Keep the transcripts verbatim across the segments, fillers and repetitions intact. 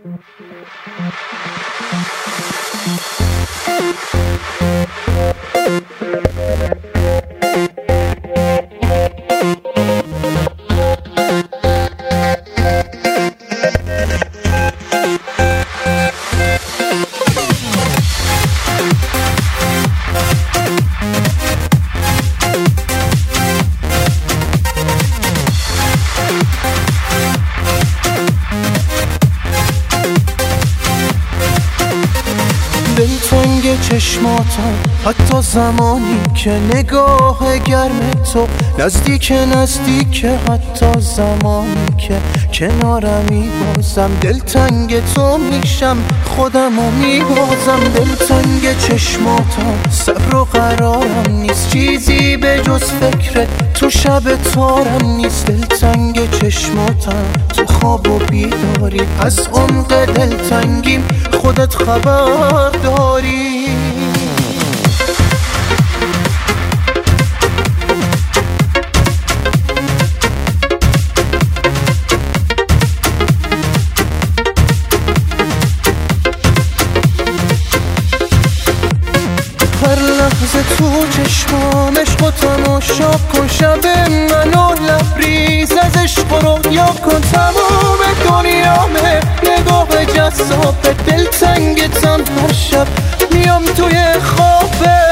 دلتنگ چشماتم حتی زمانی که نگاه گرم تو نزدیک نزدیک، حتی زمانی که کنارمی بازم دلتنگ تو میشم، خودمو میبازم. دلتنگ چشماتم صبر و قرارم نیست، چیزی به جز فکرت تو شب تارم نیست. دلتنگ چشماتم تو خواب و بیداری، از عمق دلتنگیم خودت خبر داری. هر لحظه تو چشمام عشق و تماشا کن، شب منو لبریز از عشق رو یا کن. تمام دنیامه نگاه جذاب، دلتنگتم هر شب میام توی خوابه.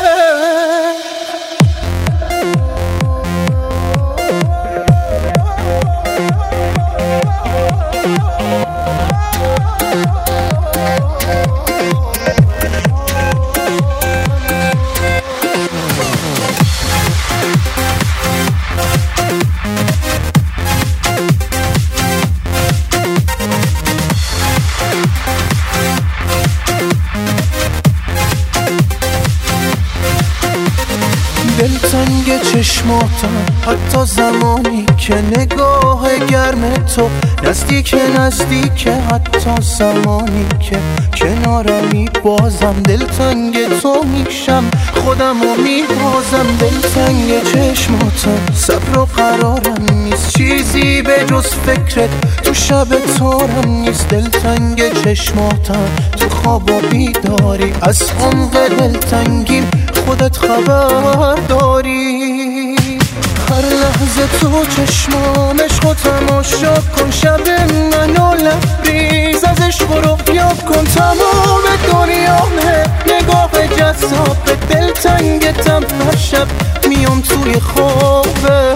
دلتنگ چشماتم حتی زمانی که نگاه گرم تو نزدیک نزدیک، حتی زمانی که کنارمی بازم دلتنگ تو میشم، خودمو میبازم. دلتنگ چشماتم صبر و قرارم نیست، چیزی به جز فکرت تو شب تارم نیست. دلتنگ چشماتم تو خواب و بیداری، از عمق دلتنگیم خودت خبر داری. هر لحظه تو چشمام عشق و تماشا کن، شب منو لبریز از عشق رو یاد کن. تمام دنیامه نگاه جذاب، دلتنگتم هر شب میام توی خوابه.